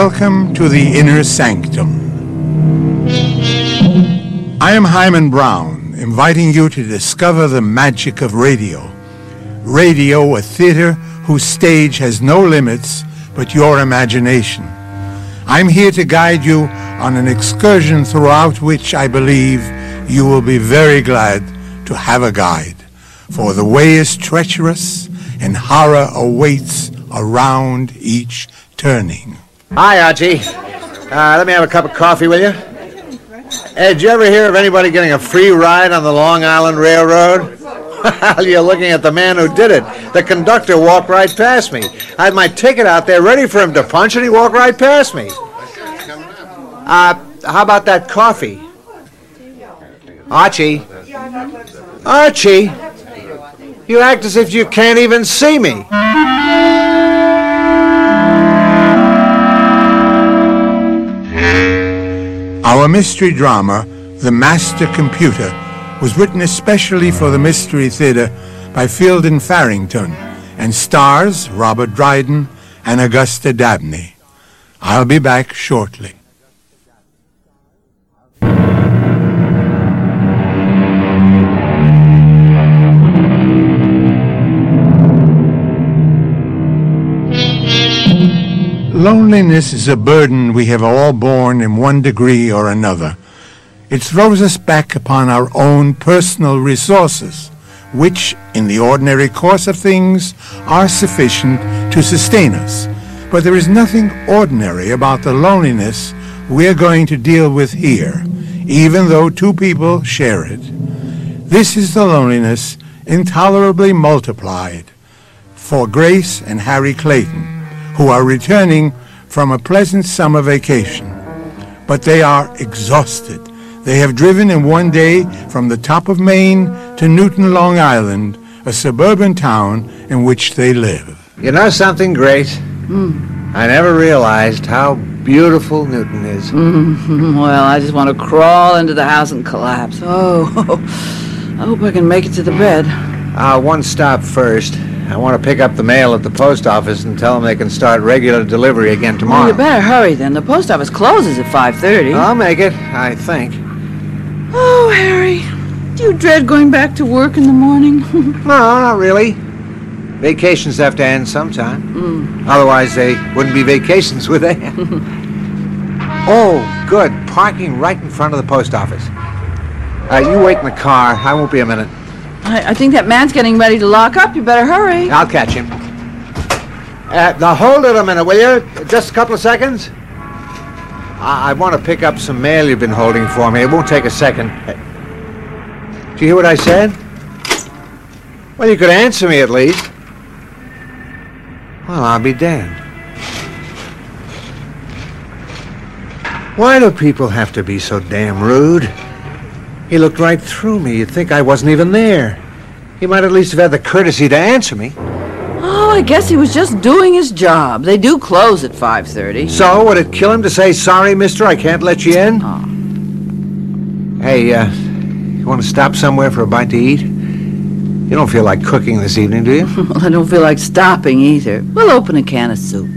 Welcome to the Inner Sanctum. I am Hyman Brown, inviting you to discover the magic of radio. Radio, a theater whose stage has no limits but your imagination. I'm here to guide you on an excursion throughout which I believe you will be very glad to have a guide. For the way is treacherous and horror awaits around each turning. Hi, Archie. Let me have a cup of coffee, will you? Hey, did you ever hear of anybody getting a free ride on the Long Island Railroad? Well, you're looking at the man who did it. The conductor walked right past me. I had my ticket out there ready for him to punch, and he walked right past me. How about that coffee? Archie? Archie? You act as if you can't even see me. Our mystery drama, The Master Computer, was written especially for the Mystery Theater by Fielden Farrington and stars Robert Dryden and Augusta Dabney. I'll be back shortly. Loneliness is a burden we have all borne in one degree or another. It throws us back upon our own personal resources, which, in the ordinary course of things, are sufficient to sustain us. But there is nothing ordinary about the loneliness we're going to deal with here, even though two people share it. This is the loneliness intolerably multiplied for Grace and Harry Clayton, who are returning from a pleasant summer vacation. But they are exhausted. They have driven in one day from the top of Maine to Newton, Long Island, a suburban town in which they live. You know something, Grace? I never realized how beautiful Newton is. Well, I just want to crawl into the house and collapse. Oh, I hope I can make it to the bed. One stop first. I want to pick up the mail at the post office and tell them they can start regular delivery again tomorrow. Well, you better hurry then. The post office closes at 5:30. I'll make it, I think. Oh, Harry, do you dread going back to work in the morning? No, not really. Vacations have to end sometime. Otherwise, they wouldn't be vacations, would they? Oh, good. Parking right in front of the post office. You wait in the car. I won't be a minute. I think that man's getting ready to lock up. You better hurry. I'll catch him. Now, hold it a minute, will you? Just a couple of seconds. I want to pick up some mail you've been holding for me. It won't take a second. Do you hear what I said? Well, you could answer me at least. Well, I'll be damned. Why do people have to be so damn rude? He looked right through me. You'd think I wasn't even there. He might at least have had the courtesy to answer me. Oh, I guess he was just doing his job. They do close at 5:30. So, would it kill him to say, "Sorry, mister, I can't let you in"? Oh. Hey, you want to stop somewhere for a bite to eat? You don't feel like cooking this evening, do you? Well, I don't feel like stopping either. We'll open a can of soup.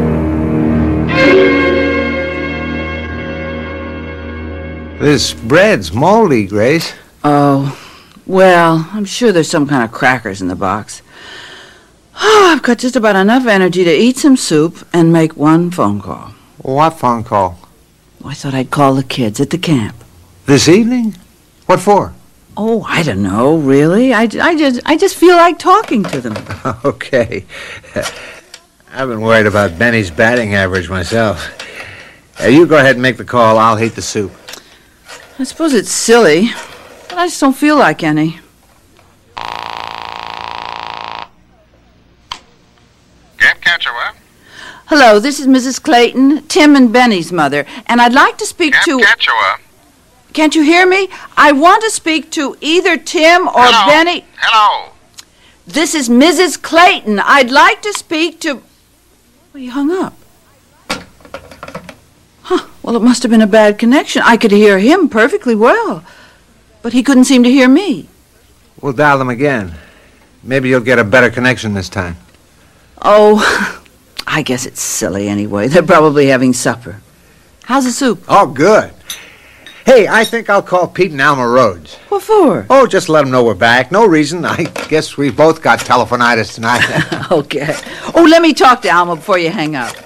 This bread's moldy, Grace. Oh, well, I'm sure there's some kind of crackers in the box. Oh, I've got just about enough energy to eat some soup and make one phone call. What phone call? I thought I'd call the kids at the camp. This evening? What for? Oh, I don't know, really. I just feel like talking to them. Okay. I've been worried about Benny's batting average myself. You go ahead and make the call. I'll heat the soup. I suppose it's silly, but I just don't feel like any. Camp Catchawa? Hello, this is Mrs. Clayton, Tim and Benny's mother, and I'd like to speak to... Camp Catchawa? Can't you hear me? I want to speak to either Tim or Hello? Benny. Hello? This is Mrs. Clayton. I'd like to speak to... Well, he hung up. Huh. Well, it must have been a bad connection. I could hear him perfectly well, but he couldn't seem to hear me. We'll dial them again. Maybe you'll get a better connection this time. Oh, I guess it's silly anyway. They're probably having supper. How's the soup? Oh, good. Hey, I think I'll call Pete and Alma Rhodes. What for? Oh, just let them know we're back. No reason. I guess we both got telephonitis tonight. Okay. Oh, let me talk to Alma before you hang up.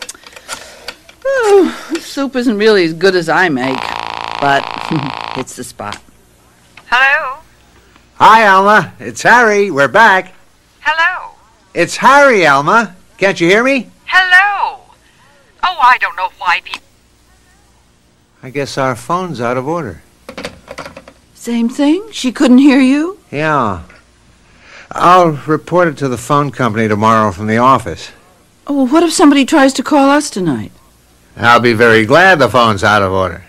Oh, the soup isn't really as good as I make, but it's the spot. Hello? Hi, Alma. It's Harry. We're back. Hello? It's Harry, Alma. Can't you hear me? Hello? Oh, I don't know why people... I guess our phone's out of order. Same thing? She couldn't hear you? Yeah. I'll report it to the phone company tomorrow from the office. Oh, well, what if somebody tries to call us tonight? I'll be very glad the phone's out of order.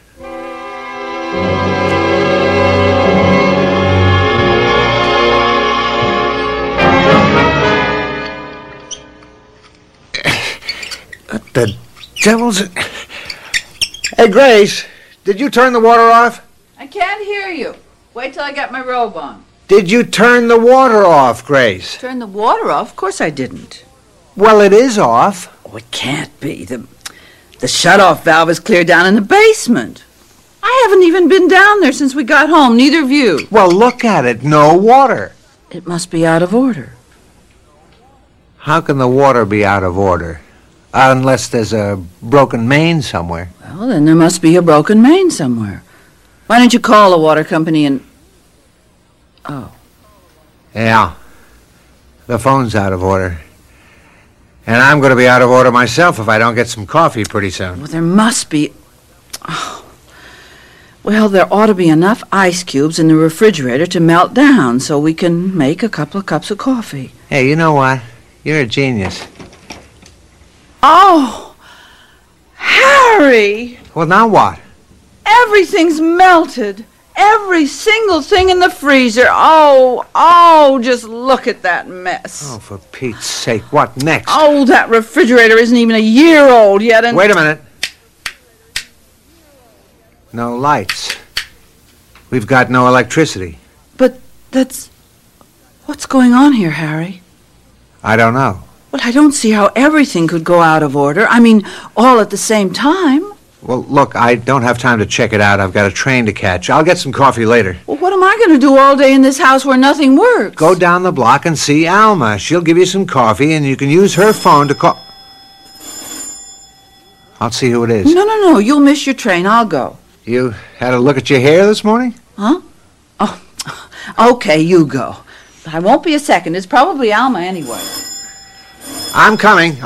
What the devil's... Hey, Grace, did you turn the water off? I can't hear you. Wait till I get my robe on. Did you turn the water off, Grace? Turn the water off? Of course I didn't. Well, it is off. Oh, it can't be. The shut-off valve is clear down in the basement. I haven't even been down there since we got home, neither of you. Well, look at it. No water. It must be out of order. How can the water be out of order? Unless there's a broken main somewhere. Well, then there must be a broken main somewhere. Why don't you call the water company and... Oh. Yeah. The phone's out of order. And I'm going to be out of order myself if I don't get some coffee pretty soon. Well, there must be... Oh. Well, there ought to be enough ice cubes in the refrigerator to melt down so we can make a couple of cups of coffee. Hey, you know what? You're a genius. Oh! Harry! Well, now what? Everything's melted. Every single thing in the freezer. Oh, just look at that mess. Oh, for Pete's sake, what next? Oh, that refrigerator isn't even a year old yet, and... Wait a minute. No lights. We've got no electricity. But that's... What's going on here, Harry? I don't know. Well, I don't see how everything could go out of order. I mean, all at the same time. Well, look, I don't have time to check it out. I've got a train to catch. I'll get some coffee later. Well, what am I going to do all day in this house where nothing works? Go down the block and see Alma. She'll give you some coffee, and you can use her phone to call... I'll see who it is. No. You'll miss your train. I'll go. You had a look at your hair this morning? Huh? Oh, okay, you go. I won't be a second. It's probably Alma anyway. I'm coming.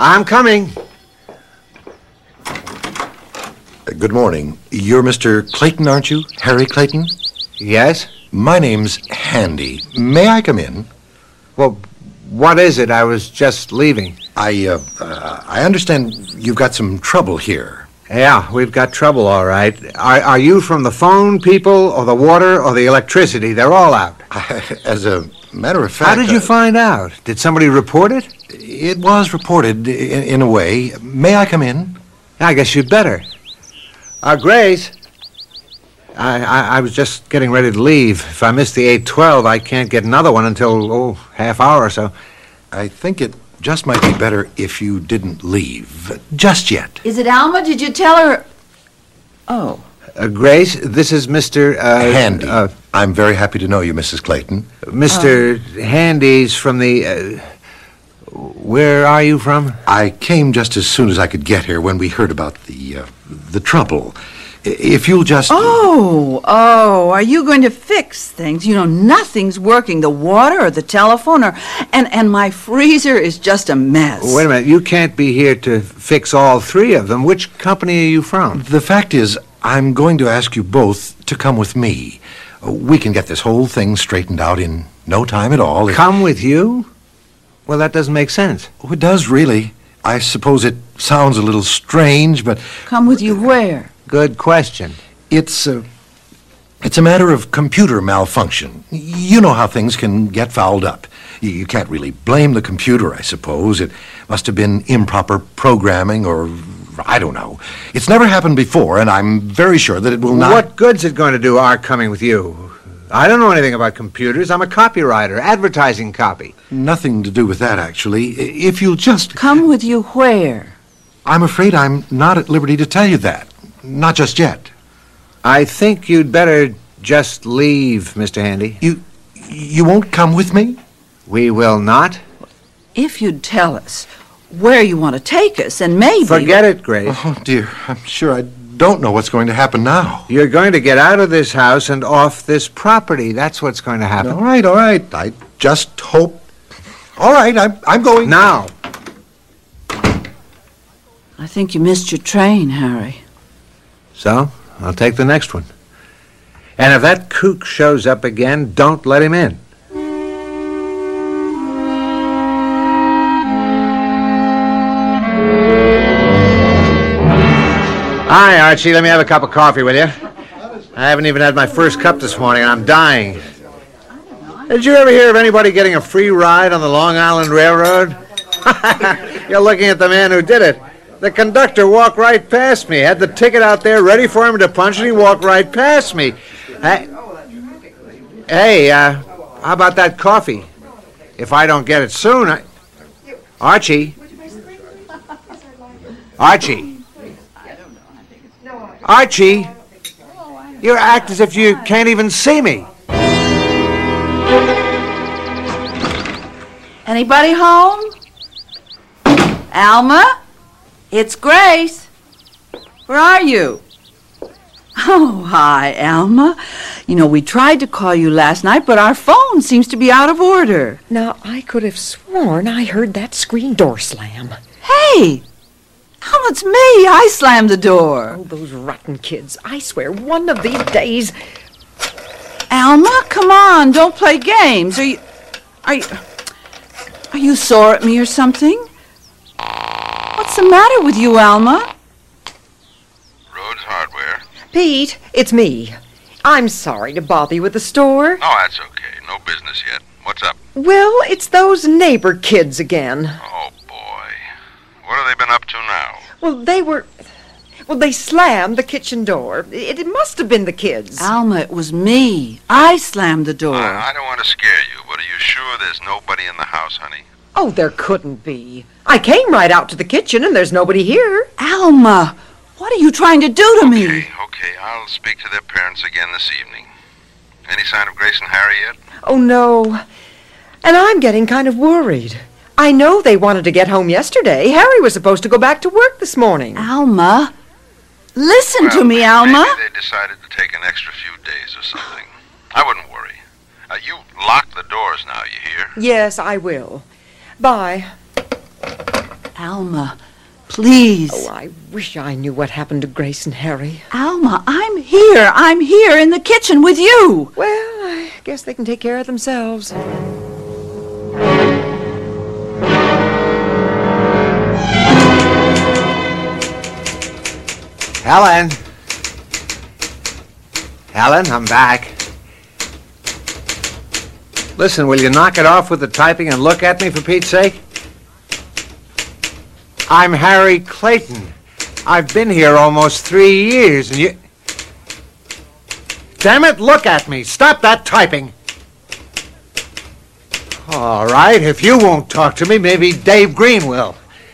Good morning. You're Mr. Clayton, aren't you? Harry Clayton? Yes? My name's Handy. May I come in? Well, what is it? I was just leaving. I understand you've got some trouble here. Yeah, we've got trouble, all right. Are you from the phone people, or the water, or the electricity? They're all out. As a matter of fact... How did you find out? Did somebody report it? It was reported, in a way. May I come in? I guess you'd better. Grace, I was just getting ready to leave. If I miss the 8:12, I can't get another one until, half hour or so. I think it just might be better if you didn't leave. Just yet. Is it Alma? Did you tell her? Oh. Grace, this is Mr. Handy. I'm very happy to know you, Mrs. Clayton. Mr. Handy's from the... where are you from? I came just as soon as I could get here when we heard about the trouble. If you'll just... Oh, are you going to fix things? You know, nothing's working, the water or the telephone, and my freezer is just a mess. Wait a minute, you can't be here to fix all three of them. Which company are you from? The fact is, I'm going to ask you both to come with me. We can get this whole thing straightened out in no time at all. Come with you? Well, that doesn't make sense. Oh, it does, really. I suppose it sounds a little strange, but... Come with you where? Good question. It's a matter of computer malfunction. You know how things can get fouled up. You can't really blame the computer, I suppose. It must have been improper programming or... I don't know. It's never happened before, and I'm very sure that it will not... What good's it going to do our coming with you? I don't know anything about computers. I'm a copywriter, advertising copy. Nothing to do with that, actually. If you'll just... Come with you where? I'm afraid I'm not at liberty to tell you that. Not just yet. I think you'd better just leave, Mr. Handy. You won't come with me? We will not. If you'd tell us where you want to take us, and maybe... Forget it, Grace. Oh, dear. I'm sure I don't know what's going to happen now. You're going to get out of this house and off this property. That's what's going to happen. All right. I just hope... All right, I'm going. Now. I think you missed your train, Harry. So, I'll take the next one. And if that kook shows up again, don't let him in. Hi, Archie. Let me have a cup of coffee, will you? I haven't even had my first cup this morning, and I'm dying. Did you ever hear of anybody getting a free ride on the Long Island Railroad? You're looking at the man who did it. The conductor walked right past me, had the ticket out there ready for him to punch, and he walked right past me. Hey, how about that coffee? If I don't get it soon, Archie? Archie, you act as if you can't even see me. Anybody home? Alma? It's Grace. Where are you? Oh, hi, Alma. You know, we tried to call you last night, but our phone seems to be out of order. Now, I could have sworn I heard that screen door slam. Hey! Alma, it's me. I slammed the door. Oh, those rotten kids. I swear, one of these days... Alma, come on. Don't play games. Are you sore at me or something? What's the matter with you, Alma? Rhodes Hardware. Pete, it's me. I'm sorry to bother you with the store. Oh, that's okay. No business yet. What's up? Well, it's those neighbor kids again. Oh, boy. What have they been up to now? Well, they slammed the kitchen door. It must have been the kids. Alma, it was me. I slammed the door. I don't want to scare you, but are you sure there's nobody in the house, honey? Oh, there couldn't be. I came right out to the kitchen and there's nobody here. Alma, what are you trying to do to me? Okay. I'll speak to their parents again this evening. Any sign of Grace and Harry yet? Oh, no. And I'm getting kind of worried. I know they wanted to get home yesterday. Harry was supposed to go back to work this morning. Alma, listen to me, Alma. Maybe they decided to take an extra few days or something. I wouldn't worry. You lock the doors now, you hear? Yes, I will. Bye. Alma, please. Oh, I wish I knew what happened to Grace and Harry. Alma, I'm here. I'm here in the kitchen with you. Well, I guess they can take care of themselves. Helen, I'm back. Listen, will you knock it off with the typing and look at me, for Pete's sake? I'm Harry Clayton. I've been here almost 3 years, and you... Damn it, look at me. Stop that typing. All right, if you won't talk to me, maybe Dave Green will.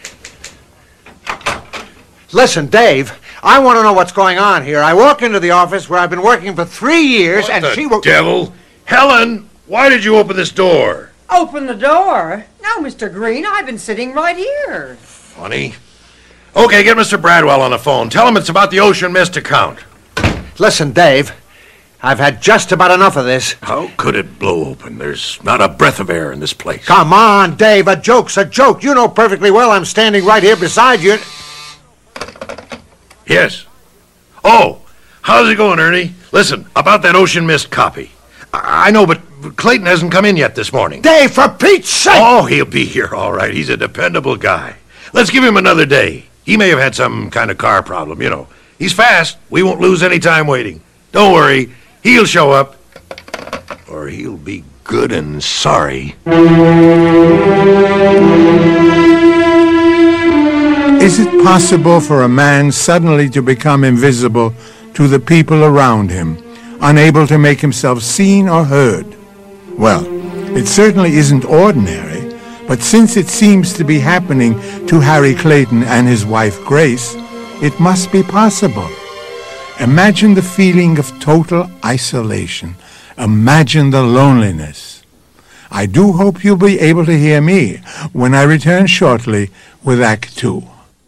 Listen, Dave, I want to know what's going on here. I walk into the office where I've been working for 3 years, and she... What the devil? Helen, why did you open this door? Open the door? No, Mr. Green, I've been sitting right here. Funny. Okay, get Mr. Bradwell on the phone. Tell him it's about the Ocean Mist account. Listen, Dave, I've had just about enough of this. How could it blow open? There's not a breath of air in this place. Come on, Dave, a joke's a joke. You know perfectly well I'm standing right here beside you. Yes. Oh, how's it going, Ernie? Listen, about that Ocean Mist copy. I know, but Clayton hasn't come in yet this morning. Dave, for Pete's sake! Oh, he'll be here all right. He's a dependable guy. Let's give him another day. He may have had some kind of car problem, you know. He's fast. We won't lose any time waiting. Don't worry. He'll show up. Or he'll be good and sorry. Is it possible for a man suddenly to become invisible to the people around him? unable to make himself seen or heard. Well, it certainly isn't ordinary, but since it seems to be happening to Harry Clayton and his wife Grace, it must be possible. Imagine the feeling of total isolation. Imagine the loneliness. I do hope you'll be able to hear me when I return shortly with Act 2.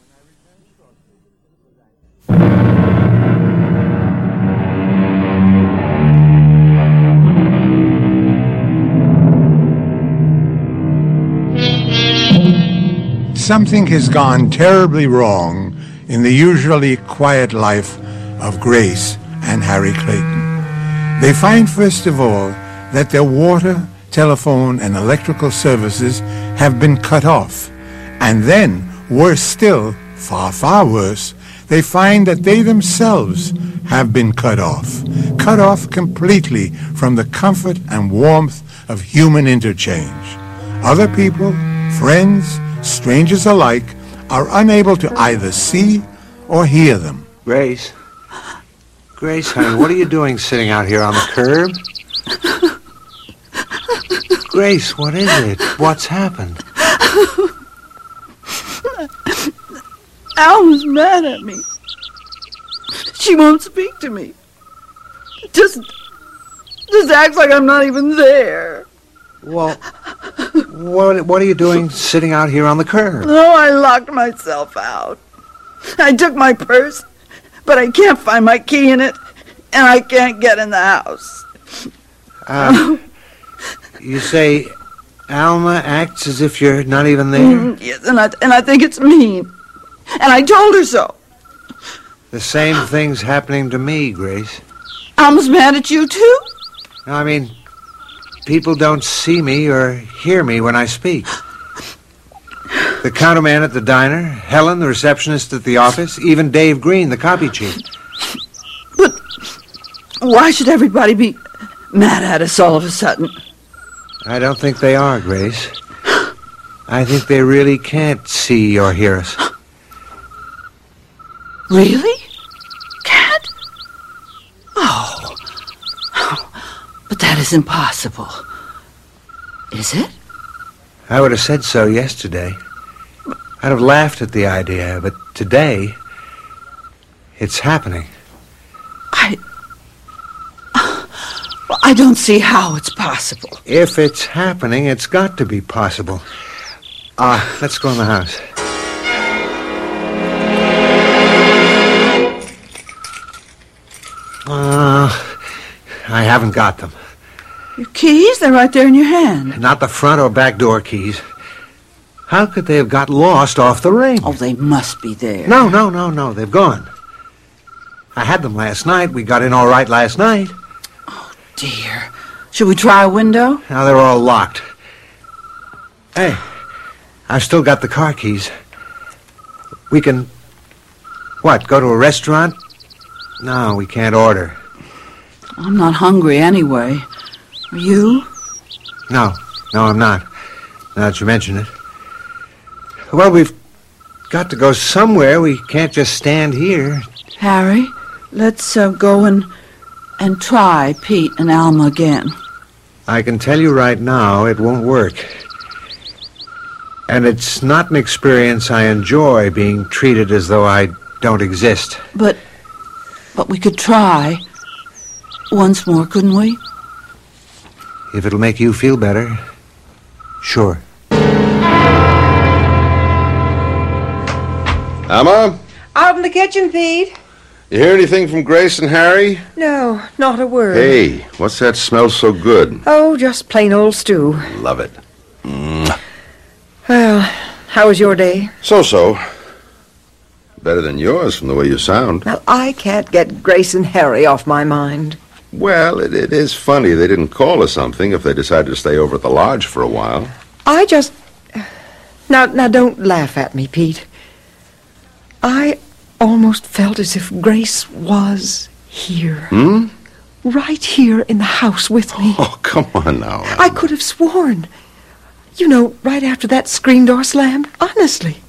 Something has gone terribly wrong in the usually quiet life of Grace and Harry Clayton. They find, first of all, that their water, telephone, and electrical services have been cut off. And then, worse still, far, far worse, they find that they themselves have been cut off completely from the comfort and warmth of human interchange. Other people, friends, strangers alike, are unable to either see or hear them. Grace? Grace, honey, what are you doing sitting out here on the curb? Grace, what is it? What's happened? Alma's mad at me. She won't speak to me. Just acts like I'm not even there. Well, what are you doing sitting out here on the curb? Oh, I locked myself out. I took my purse, but I can't find my key in it, and I can't get in the house. You say Alma acts as if you're not even there? Yes, and I think it's mean. And I told her so. The same thing's happening to me, Grace. Alma's mad at you, too? I mean, people don't see me or hear me when I speak. The counterman at the diner, Helen, the receptionist at the office, even Dave Green, the copy chief. But why should everybody be mad at us all of a sudden? I don't think they are, Grace. I think they really can't see or hear us. Really? Can't? Oh. But that is impossible. Is it? I would have said so yesterday. I'd have laughed at the idea, but today, it's happening. I don't see how it's possible. If it's happening, it's got to be possible. Let's go in the house. I haven't got them. Your keys? They're right there in your hand. Not the front or back door keys. How could they have got lost off the ring? Oh, they must be there. No. They've gone. I had them last night. We got in all right last night. Oh, dear. Should we try a window? Now they're all locked. Hey, I've still got the car keys. We can... What, go to a restaurant? No, we can't order. I'm not hungry anyway. Are you? No, I'm not. Now that you mention it. Well, we've got to go somewhere. We can't just stand here. Harry, let's go and try Pete and Alma again. I can tell you right now it won't work. And it's not an experience I enjoy, being treated as though I don't exist. But we could try once more, couldn't we? If it'll make you feel better, sure. Alma, Out in the kitchen, Pete. you hear anything from Grace and Harry? No, not a word. Hey, what's that smell so good? Oh, just plain old stew. Love it. Well, how was your day? So-so. Better than yours from the way you sound. Well, I can't get Grace and Harry off my mind. Well, it is funny they didn't call or something if they decided to stay over at the lodge for a while. I just... Now, don't laugh at me, Pete. I almost felt as if Grace was here. Right here in the house with me. Oh, come on now. I could have sworn. You know, right after that screen door slammed. Honestly.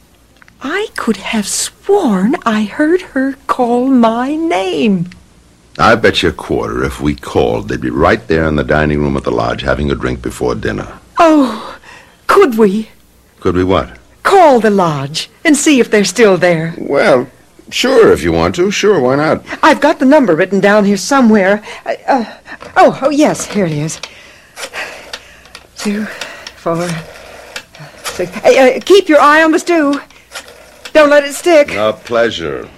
I could have sworn I heard her call my name. I bet you a quarter if we called, they'd be right there in the dining room at the lodge having a drink before dinner. Oh, could we? Could we what? Call the lodge and see if they're still there. Well, sure, if you want to. Sure, why not? I've got the number written down here somewhere. Oh, yes, here it is. 2, 4, 6. Keep your eye on the stew. Don't let it stick. A pleasure.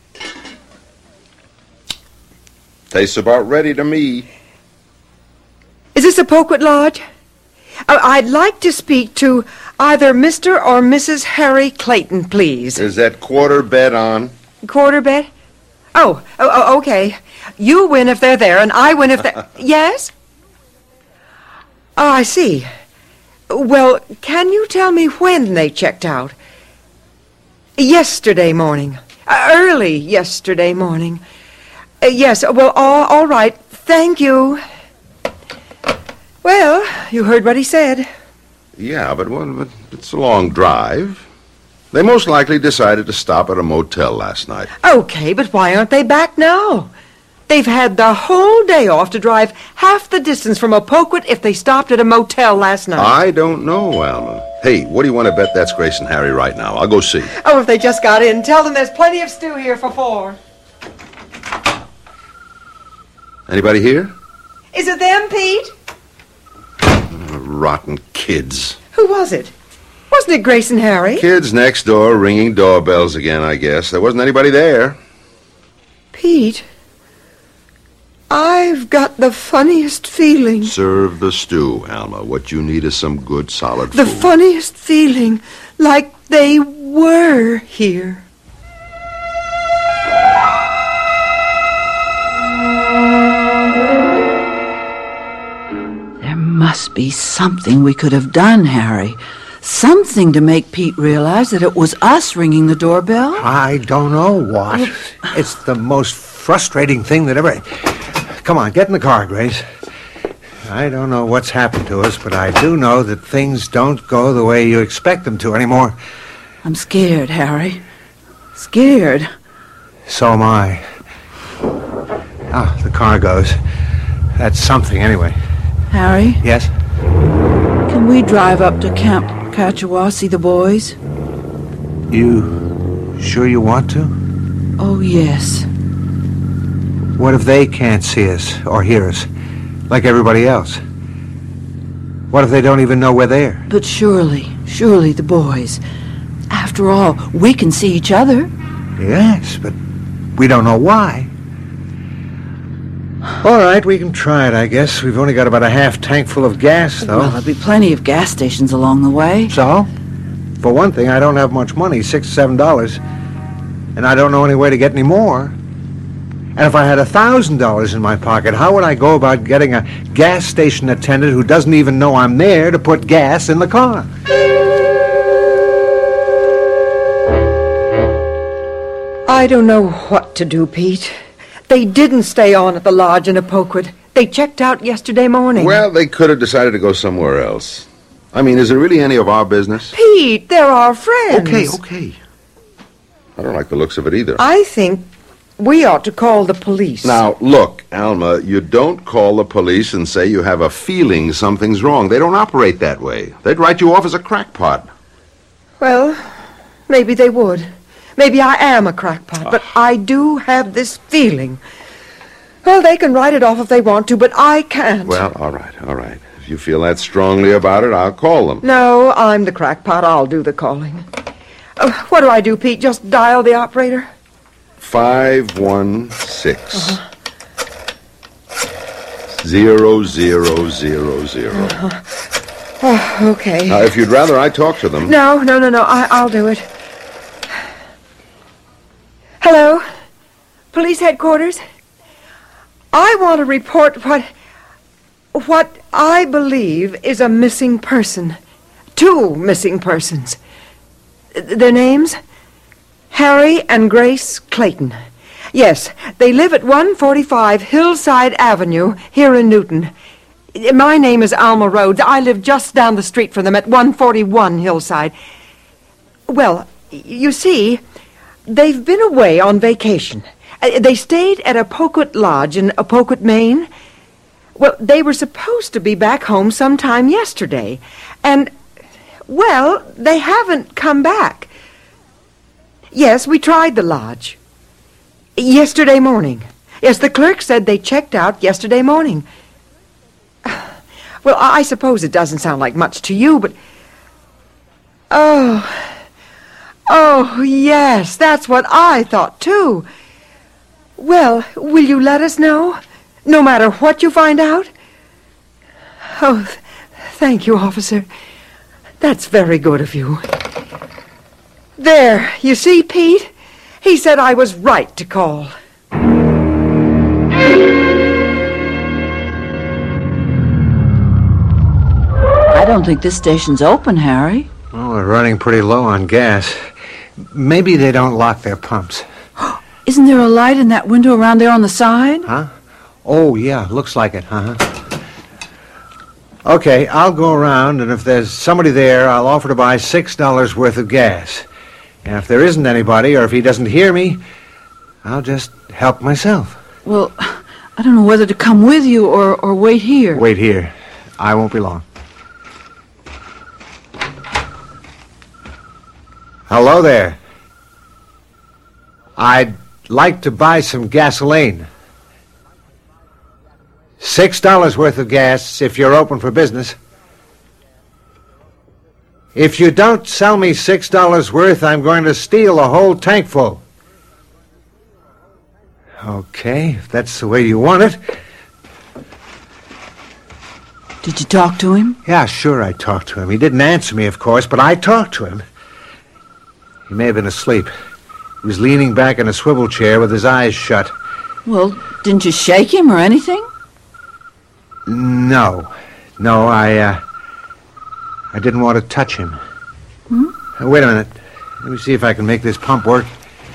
Tastes about ready to me. Is this a Poquet Lodge? I'd like to speak to either Mr. or Mrs. Harry Clayton, please. Is that quarter bet on? Quarter bet? Oh, okay. You win if they're there, and I win if they're... Yes? Oh, I see. Well, can you tell me when they checked out? Yesterday morning. Early yesterday morning. Yes, well, all right. Thank you. Well, you heard what he said. Yeah, but it's a long drive. They most likely decided to stop at a motel last night. Okay, but why aren't they back now? They've had the whole day off to drive half the distance from Opoquet if they stopped at a motel last night. I don't know, Alma. Hey, what do you want to bet that's Grace and Harry right now? I'll go see. Oh, if they just got in, tell them there's plenty of stew here for 4. Anybody here? Is it them, Pete? Rotten kids. Who was it? Wasn't it Grace and Harry? Kids next door ringing doorbells again, I guess. There wasn't anybody there. Pete, I've got the funniest feeling. Serve the stew, Alma. What you need is some good, solid food. The funniest feeling, like they were here. There must be something we could have done, Harry. Something to make Pete realize that it was us ringing the doorbell. I don't know what. It's the most frustrating thing that ever... Come on, get in the car, Grace. I don't know what's happened to us, but I do know that things don't go the way you expect them to anymore. I'm scared, Harry. Scared. So am I. Ah, the car goes. That's something, anyway. Harry, Yes? can we drive up to Camp Kachawa, see the boys? You sure you want to? Oh, yes. What if they can't see us or hear us, like everybody else? What if they don't even know we're there? But surely the boys. After all, we can see each other. Yes, but we don't know why. All right, we can try it, I guess. We've only got about a half tank full of gas, though. Well, there'll be plenty of gas stations along the way. So? For one thing, I don't have much money, $6 or $7, and I don't know any way to get any more. And if I had $1,000 in my pocket, how would I go about getting a gas station attendant who doesn't even know I'm there to put gas in the car? I don't know what to do, Pete. They didn't stay on at the lodge in Opoquet. They checked out yesterday morning. Well, they could have decided to go somewhere else. I mean, is it really any of our business? Pete, they're our friends. Okay. I don't like the looks of it either. I think we ought to call the police. Now, look, Alma, you don't call the police and say you have a feeling something's wrong. They don't operate that way. They'd write you off as a crackpot. Well, maybe they would. Maybe I am a crackpot, but I do have this feeling. Well, they can write it off if they want to, but I can't. Well, all right. If you feel that strongly about it, I'll call them. No, I'm the crackpot. I'll do the calling. What do I do, Pete? Just dial the operator? 516 0000. Oh, okay. Now, if you'd rather I talk to them... No. I'll do it. Hello? Police headquarters? I want to report what I believe is a missing person. 2 missing persons. Their names? Harry and Grace Clayton. Yes, they live at 145 Hillside Avenue here in Newton. My name is Alma Rhodes. I live just down the street from them at 141 Hillside. Well, you see, they've been away on vacation, They stayed at a Poquet Lodge in Poquet, Maine. Well, they were supposed to be back home sometime yesterday. And, well, they haven't come back. Yes, we tried the lodge. Yesterday morning. Yes, the clerk said they checked out yesterday morning. Well, I suppose it doesn't sound like much to you, but... Oh, yes, that's what I thought, too. Well, will you let us know? No matter what you find out? Oh, thank you, officer. That's very good of you. There, you see, Pete? He said I was right to call. I don't think this station's open, Harry. Well, we're running pretty low on gas. Maybe they don't lock their pumps. Isn't there a light in that window around there on the side? Huh? Oh, yeah, looks like it, huh? Okay, I'll go around, and if there's somebody there, I'll offer to buy $6 worth of gas. And if there isn't anybody, or if he doesn't hear me, I'll just help myself. Well, I don't know whether to come with you or wait here. Wait here. I won't be long. Hello there. I'd like to buy some gasoline. $6 worth of gas if you're open for business. If you don't sell me $6 worth, I'm going to steal a whole tank full. Okay, if that's the way you want it. Did you talk to him? Yeah, sure I talked to him. He didn't answer me, of course, but I talked to him. He may have been asleep. He was leaning back in a swivel chair with his eyes shut. Well, didn't you shake him or anything? No, I didn't want to touch him. Wait a minute. Let me see if I can make this pump work.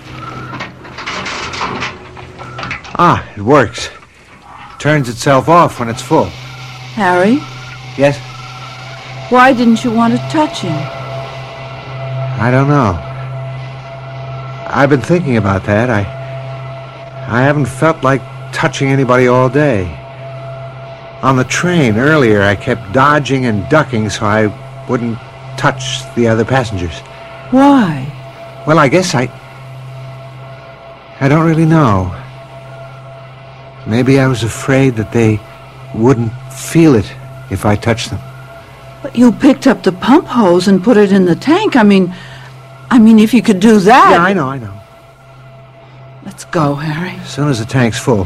Ah, it works. Turns itself off when it's full. Harry? Yes? Why didn't you want to touch him? I don't know. I've been thinking about that. I haven't felt like touching anybody all day. On the train earlier, I kept dodging and ducking so I wouldn't touch the other passengers. Why? Well, I guess I don't really know. Maybe I was afraid that they wouldn't feel it if I touched them. But you picked up the pump hose and put it in the tank. I mean, if you could do that... Yeah, I know. Let's go, Harry. As soon as the tank's full.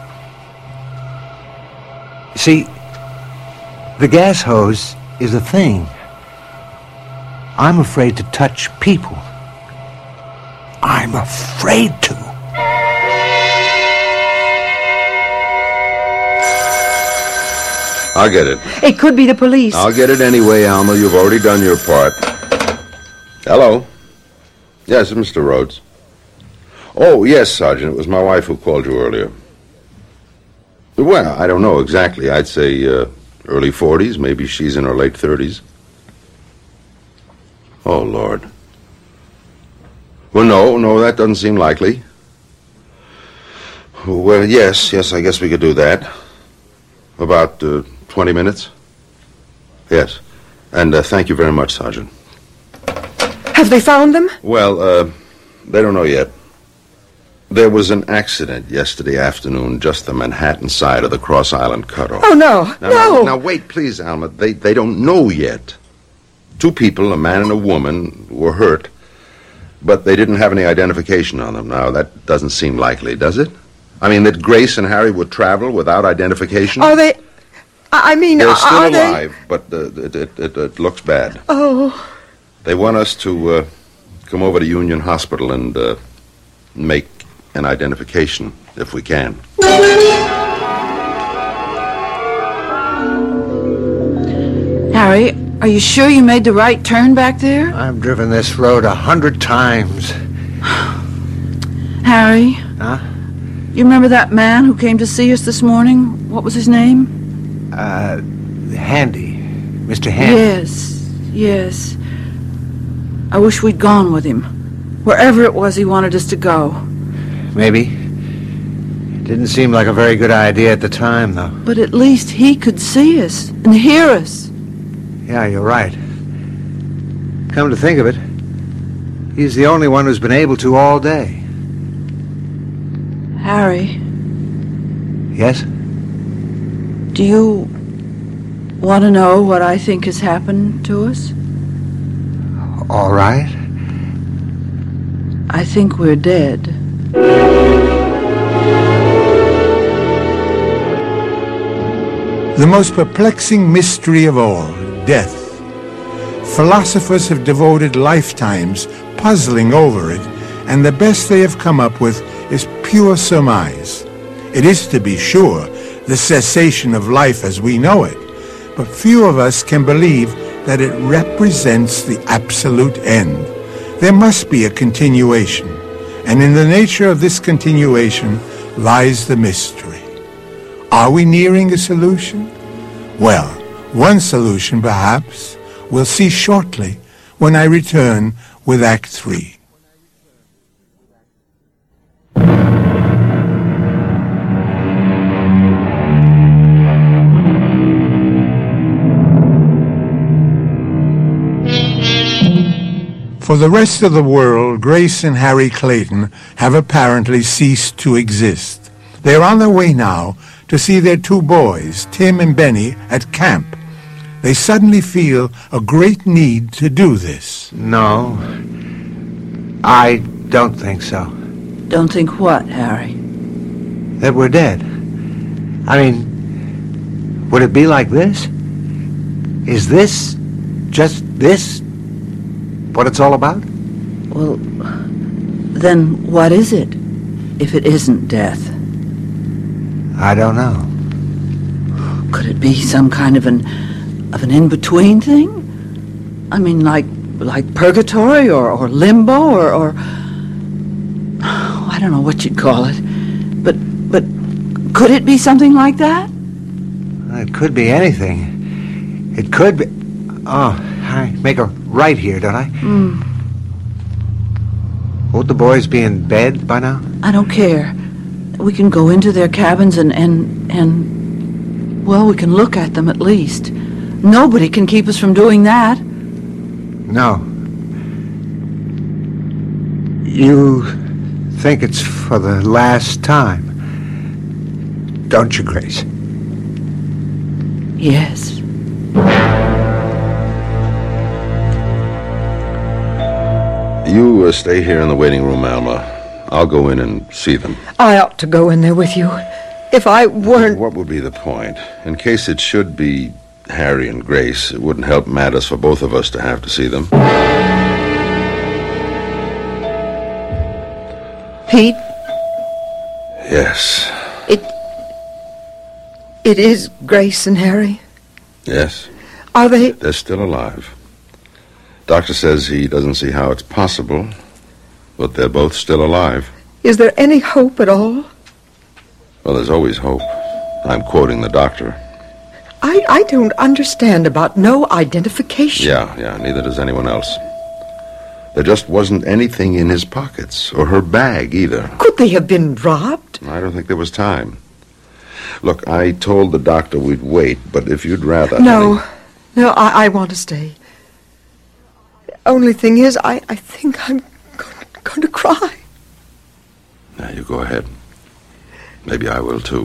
See, the gas hose is a thing. I'm afraid to touch people. I'm afraid to. I'll get it. It could be the police. I'll get it anyway, Alma. You've already done your part. Hello? Yes, Mr. Rhodes. Oh, yes, Sergeant. It was my wife who called you earlier. Well, I don't know exactly. I'd say early 40s. Maybe she's in her late 30s. Oh, Lord. Well, no, that doesn't seem likely. Well, yes, I guess we could do that. About 20 minutes? Yes. And thank you very much, Sergeant. Have they found them? Well, they don't know yet. There was an accident yesterday afternoon, just the Manhattan side of the Cross Island cutoff. Oh, no. Now, wait, please, Alma. They don't know yet. 2 people, a man and a woman, were hurt, but they didn't have any identification on them. Now, that doesn't seem likely, does it? I mean, that Grace and Harry would travel without identification? Are they... They're still are alive, but it looks bad. Oh. They want us to come over to Union Hospital and make an identification, if we can. Harry, are you sure you made the right turn back there? I've driven this road 100 times. Harry? Huh? You remember that man who came to see us this morning? What was his name? Handy. Mr. Handy. Yes. I wish we'd gone with him. Wherever it was he wanted us to go. Maybe. Didn't seem like a very good idea at the time, though. But at least he could see us and hear us. Yeah, you're right. Come to think of it, he's the only one who's been able to all day. Harry, Yes? do you want to know what I think has happened to us? All right. I think we're dead. The most perplexing mystery of all, death. Philosophers have devoted lifetimes puzzling over it, and the best they have come up with is pure surmise. It is, to be sure, the cessation of life as we know it, but few of us can believe that it represents the absolute end. There must be a continuation, and in the nature of this continuation lies the mystery. Are we nearing a solution? Well, one solution, perhaps, we'll see shortly when I return with Act 3. For the rest of the world, Grace and Harry Clayton have apparently ceased to exist. They're on their way now to see their two boys, Tim and Benny, at camp. They suddenly feel a great need to do this. No, I don't think so. Don't think what, Harry? That we're dead. I mean, would it be like this? Is this, just this, what it's all about? Well, then what is it, if it isn't death? I don't know. Could it be some kind of an in-between thing? I mean, like purgatory or limbo or I don't know what you'd call it. But could it be something like that? It could be anything. It could be... Oh, I make a right here, don't I? Won't the boys be in bed by now? I don't care. We can go into their cabins and well, we can look at them at least. Nobody can keep us from doing that. No. You think it's for the last time, don't you, Grace? Yes. You stay here in the waiting room, Alma. I'll go in and see them. I ought to go in there with you. If I weren't... What would be the point? In case it should be Harry and Grace, it wouldn't help matters for both of us to have to see them. Pete? Yes. It is Grace and Harry? Yes. Are they... They're still alive. Doctor says he doesn't see how it's possible, but they're both still alive. Is there any hope at all? Well, there's always hope. I'm quoting the doctor. I don't understand about no identification. Yeah, neither does anyone else. There just wasn't anything in his pockets, or her bag either. Could they have been robbed? I don't think there was time. Look, I told the doctor we'd wait, but if you'd rather... No, honey... no, I want to stay. The only thing is, I think I'm going to cry. Now, you go ahead. Maybe I will, too.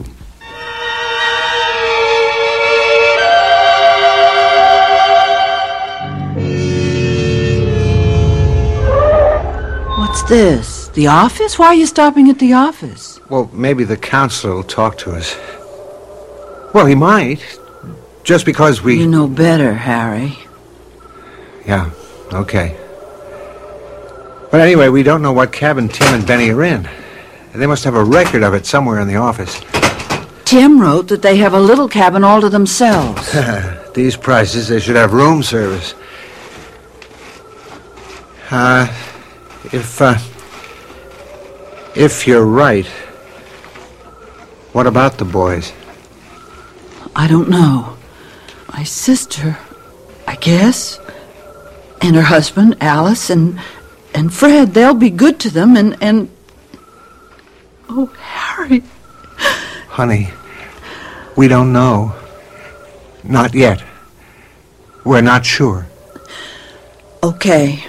What's this? The office? Why are you stopping at the office? Well, maybe the counselor will talk to us. Well, he might. Just because we... You know better, Harry. Yeah, okay. But anyway, we don't know what cabin Tim and Benny are in. They must have a record of it somewhere in the office. Tim wrote that they have a little cabin all to themselves. These prices, they should have room service. If you're right, what about the boys? I don't know. My sister, I guess, and her husband, Alice, and Fred, they'll be good to them, and... Oh, Harry, Honey, we don't know. Not yet. We're not sure. Okay.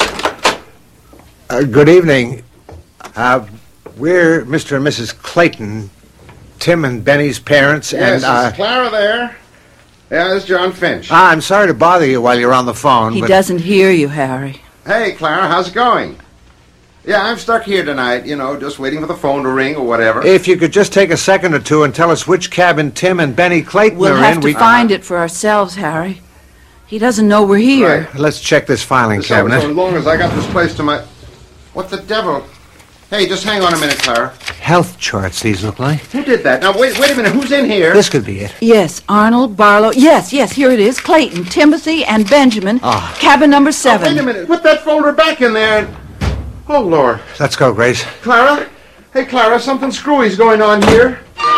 Good evening. We're Mr. and Mrs. Clayton, Tim and Benny's parents, Yes, and... is Clara there? Yeah, this is John Finch. I'm sorry to bother you while you're on the phone, He but... doesn't hear you, Harry. Hey, Clara, how's it going? Yeah, I'm stuck here tonight, just waiting for the phone to ring or whatever. If you could just take a second or two and tell us which cabin Tim and Benny Clayton We'll are have in, to find it for ourselves, Harry. He doesn't know we're here. Right. Let's check this filing So, as cabinet. long as I got this place to my... What the devil? Hey, just hang on a minute, Clara. Health charts, these look like. Who did that? Now, wait a minute. Who's in here? This could be it. Yes, Arnold, Barlow. Yes, here it is. Clayton, Timothy, and Benjamin. Cabin number 7. Wait a minute. Put that folder back in there. Oh, Lord. Let's go, Grace. Clara? Hey, Clara, something screwy's going on here.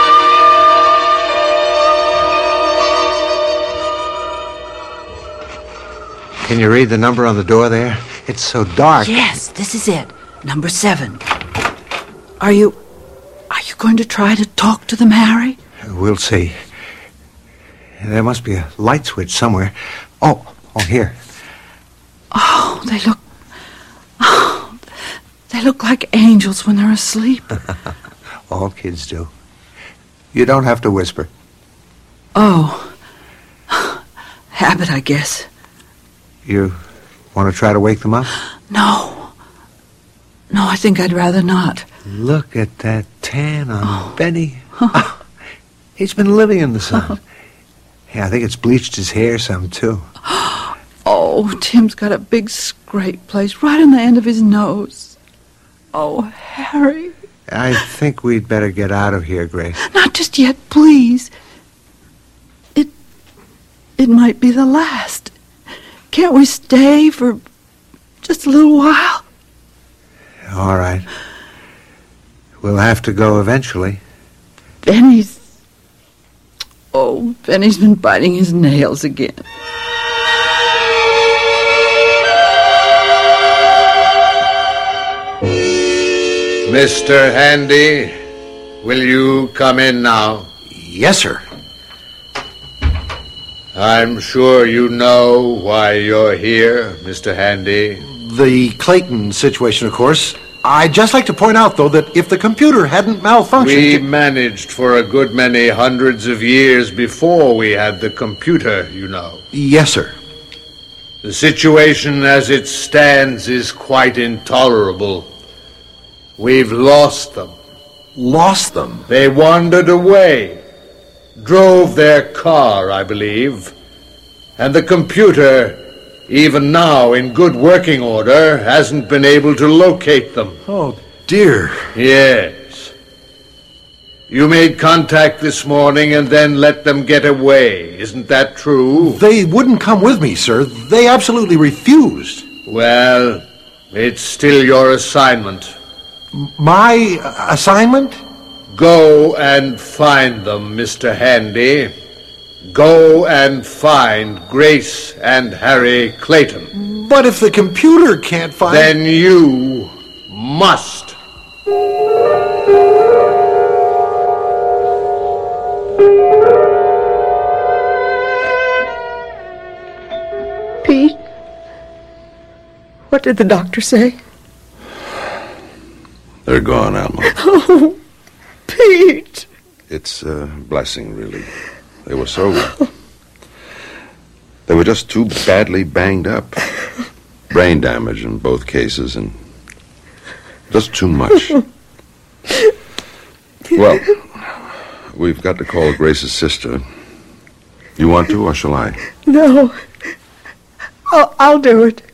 Can you read the number on the door there? It's so dark. Yes, this is it. Number 7. Are you going to try to talk to them, Harry? We'll see. There must be a light switch somewhere. Oh, here. Oh, they look like angels when they're asleep. All kids do. You don't have to whisper. Oh. Habit, I guess. You want to try to wake them up? No, I think I'd rather not. Look at that tan on Benny. He's been living in the sun. Yeah, I think it's bleached his hair some, too. Oh, Tim's got a big scrape place right on the end of his nose. Oh, Harry. I think we'd better get out of here, Grace. Not just yet, please. It might be the last. Can't we stay for just a little while? All right. We'll have to go eventually. Benny's been biting his nails again. Mr. Handy, will you come in now? Yes, sir. I'm sure you know why you're here, Mr. Handy. The Clayton situation, of course. I'd just like to point out, though, that if the computer hadn't malfunctioned... We managed for a good many hundreds of years before we had the computer, you know. Yes, sir. The situation as it stands is quite intolerable. We've lost them. Lost them? They wandered away. Drove their car, I believe. And the computer, even now in good working order, hasn't been able to locate them. Oh, dear. Yes. You made contact this morning and then let them get away. Isn't that true? They wouldn't come with me, sir. They absolutely refused. Well, it's still your assignment. My assignment? Go and find them, Mr. Handy. Go and find Grace and Harry Clayton. But if the computer can't find... Then you must. Pete, what did the doctor say? They're gone, Alma. Oh, Pete. It's a blessing, really. They were so... They were just too badly banged up. Brain damage in both cases, and just too much. Well, we've got to call Grace's sister. You want to, or shall I? No. I'll do it.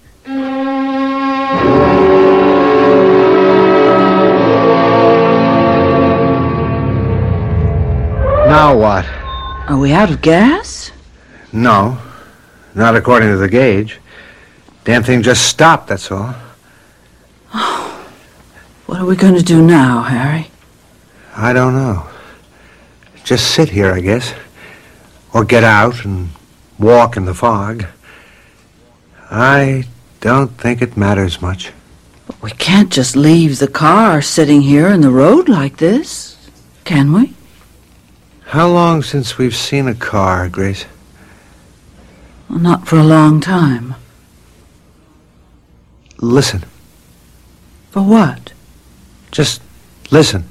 Now what? Are we out of gas? No, not according to the gauge. Damn thing just stopped, that's all. What are we going to do now, Harry? I don't know. Just sit here, I guess. Or get out and walk in the fog. I don't think it matters much. But we can't just leave the car sitting here in the road like this, can we? How long since we've seen a car, Grace? Well, not for a long time. Listen. For what? Just listen.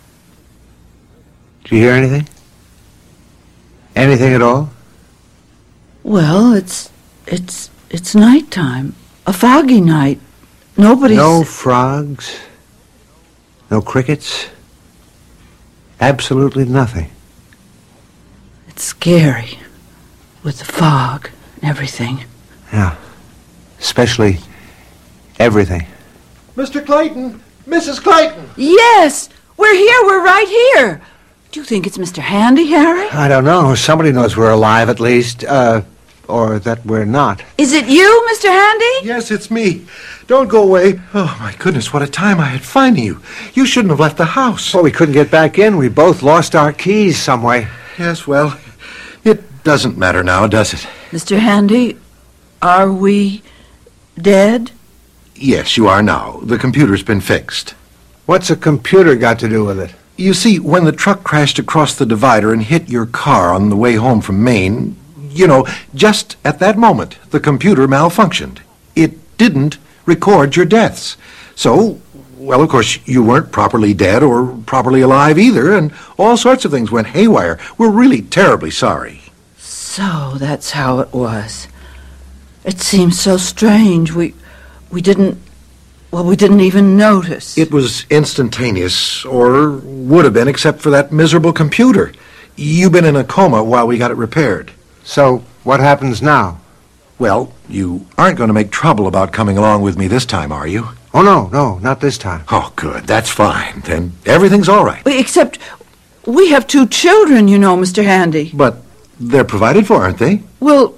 Do you hear anything? Anything at all? Well, it's nighttime. A foggy night. Nobody's... No frogs? No crickets? Absolutely nothing. It's scary. With the fog and everything. Yeah. Especially everything. Mr. Clayton! Mrs. Clayton! Yes! We're here! We're right here! Do you think it's Mr. Handy, Harry? I don't know. Somebody knows we're alive, at least. Or that we're not. Is it you, Mr. Handy? Yes, it's me. Don't go away. Oh, my goodness, what a time I had finding you. You shouldn't have left the house. Well, we couldn't get back in. We both lost our keys some way. Yes, well, it doesn't matter now, does it? Mr. Handy, are we dead? Yes, you are now. The computer's been fixed. What's a computer got to do with it? You see, when the truck crashed across the divider and hit your car on the way home from Maine, you know, just at that moment, the computer malfunctioned. It didn't record your deaths. So, well, of course, you weren't properly dead or properly alive either, and all sorts of things went haywire. We're really terribly sorry. So, that's how it was. It seems so strange. We didn't even notice. It was instantaneous, or would have been, except for that miserable computer. You've been in a coma while we got it repaired. So, what happens now? Well, you aren't going to make trouble about coming along with me this time, are you? Oh, no, not this time. Oh, good. That's fine. Then everything's all right. Except we have 2 children, you know, Mr. Handy. But they're provided for, aren't they? We'll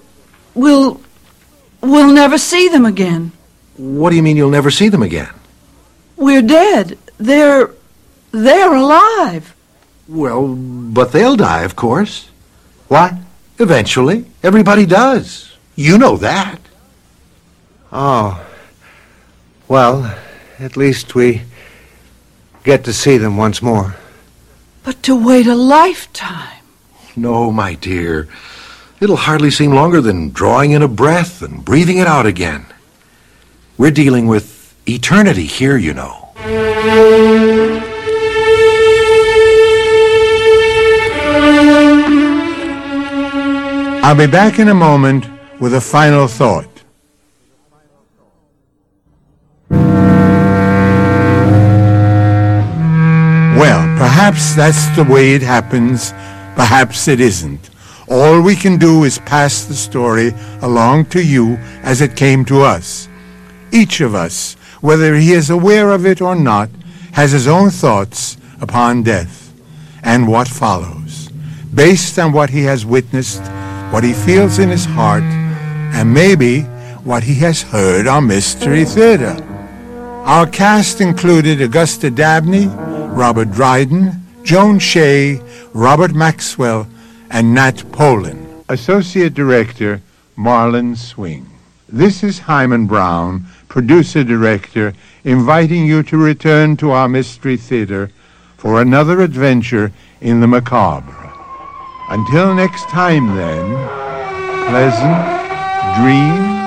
never see them again. What do you mean you'll never see them again? We're dead. They're alive. Well, but they'll die, of course. What? Eventually. Everybody does. You know that. Oh. Well, at least we get to see them once more. But to wait a lifetime. No, my dear. It'll hardly seem longer than drawing in a breath and breathing it out again. We're dealing with eternity here, you know. I'll be back in a moment with a final thought. Well, perhaps that's the way it happens. Perhaps it isn't. All we can do is pass the story along to you as it came to us. Each of us, whether he is aware of it or not, has his own thoughts upon death and what follows, based on what he has witnessed, what he feels in his heart, and maybe what he has heard on Mystery Theater. Our cast included Augusta Dabney, Robert Dryden, Joan Shea, Robert Maxwell, and Nat Polen. Associate Director, Marlon Swing. This is Hyman Brown, Producer-Director, inviting you to return to our Mystery Theater for another adventure in the macabre. Until next time, then, pleasant dreams.